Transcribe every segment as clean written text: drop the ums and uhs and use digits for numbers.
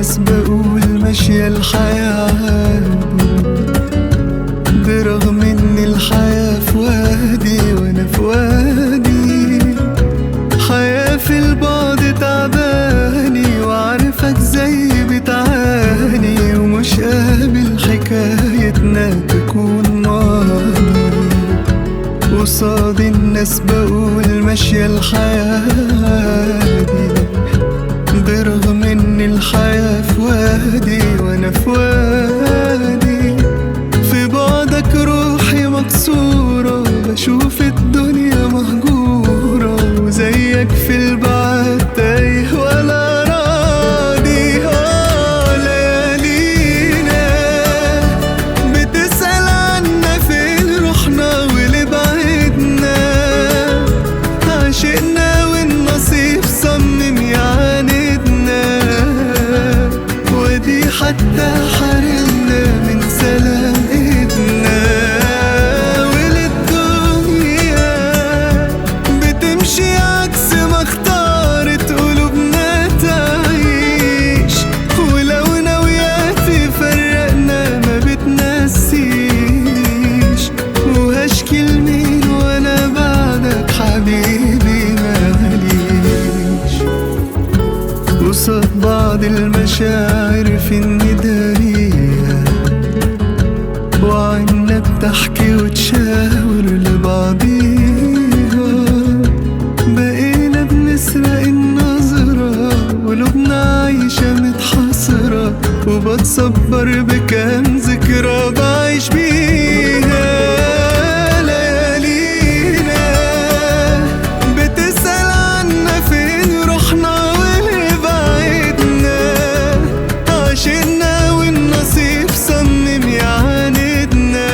الناس بقول ماشية الحياة عادي، برغم ان الحياة في وادي وانا في وادي. حياة في البعد تعباني، وعارفك زي بتعاني، ومش قابل حكايتنا تكون ماضي. قصاد الناس بقول ماشية الحياة عادي، برغم ان الحياة في وادي وانا في وادي. في بعدك روحي مكسورة، بشوف الدنيا مهجورة، وزيك في البعد تايه ولا راضي. ليالينا بتسأل عنا فين رحنا وليه بعدنا، عشقنا والنصيب صمم يعاندنا، ودي حتى حرمنا من سلام ايدنا. وللدنيا بتمشي عكس ما اختارت قلوبنا تعيش، ولو ناوية تفرقنا ما بتنسيش، وهشكي لمين وانا بعدك حبيبي ماليش. قصاد بعض المشاعر في الندارية، وعنا بتحكي وتشاور لبعضيها، بقينا بنسرق النظرة، قلوبنا عايشة متحسرة، وبتصبر بكام ذكرى بعيش بيها. ليالينا بتسأل عنا فين رحنا وليه بعدنا، عشقنا والنصيب صمم يعاندنا،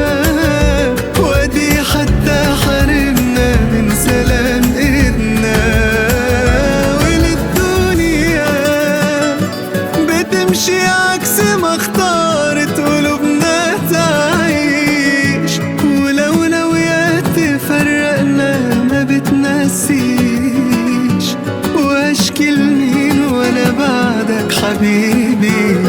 ودي حتى حرمنا من سلام ايدنا. وللدنيا بتمشي عكس ما اختارت قلوبنا تعيش، ولو ناوية تفرقنا ما بتنسيش، واشكي لمين وانا بعدك حبيبي